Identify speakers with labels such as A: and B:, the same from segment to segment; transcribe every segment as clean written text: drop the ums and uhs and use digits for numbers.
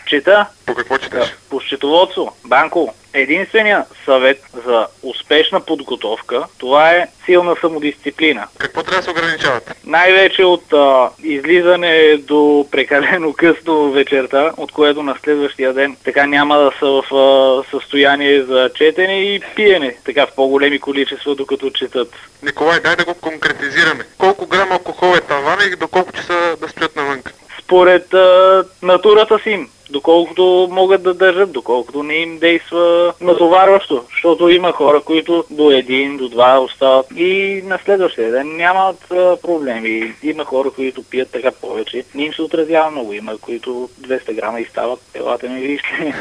A: Чета.
B: По какво четеш?
A: По счетоводство, банково. Единственият съвет за успешна подготовка, това е силна самодисциплина.
B: Какво трябва да се ограничават?
A: Най-вече от излизане до прекалено късно вечерта, от което на следващия ден така няма да са в състояние за четене и пиене, така в по-големи количества, докато четат.
B: Николай, дай да го конкретизираме. Колко грама алкохол е тавана и доколко часа да стоят навън?
A: Според натурата си им, доколкото могат да държат, доколкото не им действа натоварващо, защото има хора, които до 1, до 2 остават и на следващия ден нямат проблеми. Има хора, които пият така повече, не им се отразява много. Има, които 200 грама и стават, елате ми вижте.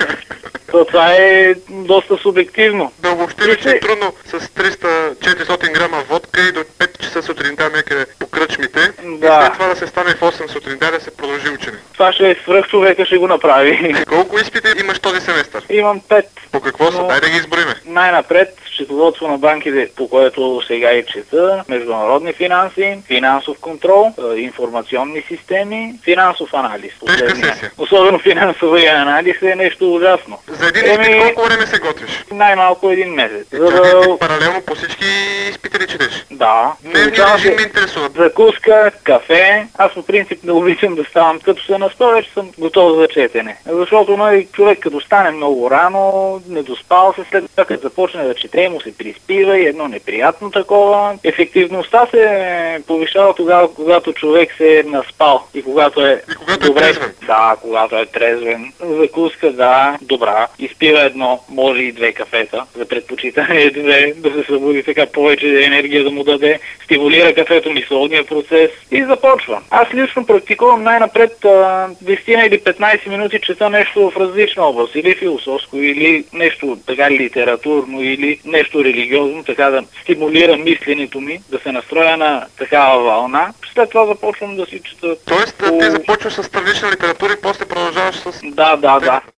A: Това е доста субективно.
B: Да обобщим, че е трудно с 300-400 грама водка и до 5 часа сутринта някъде по кръчмите. Да. И след това да се стане в 8 сутринта да се продължи учене.
A: Това ще е свръхчовека, ще го направи.
B: Колко изпити имаш този семестър?
A: Имам 5.
B: По какво са? Дай да ги изброиме.
A: Най-напред счетоводство на банките, по което сега и чета, международни финанси, финансов контрол, информационни системи, финансов анализ.
B: Тежка сесия.
A: Особено финансовия анализ е нещо ужасно.
B: За един изпит колко време се готвиш?
A: Най-малко 1 месец.
B: Паралелно по всички изпити ли четеш?
A: Да.
B: Дневни режим ме интересуват.
A: Закуска, кафе. Аз по принцип не обичам да ставам. Като се наспя, вече съм готов за четене. Защото човек като стане много рано, не доспал се, след това като започне да чете, му се приспива и едно неприятно такова. Ефективността се повишава тогава, когато човек се е наспал и когато е добре.
B: Трезвен.
A: Да, когато е трезвен. Закуска, да, добра. Изпива едно, може и 2 кафета. За предпочитане 2, да се събуди така повече енергия да му даде. Стимулира кафето мисловния процес и започва. Аз лично практикувам най-напред 10 или 15 минути чета нещо в различна област. Или философско, или нещо така литературно, или нещо религиозно, така да стимулира мисленето ми, да се настроя на такава вълна. След това започвам да си чета.
B: Тоест, ти започваш с странична литература и после продължаваш с...
A: Да.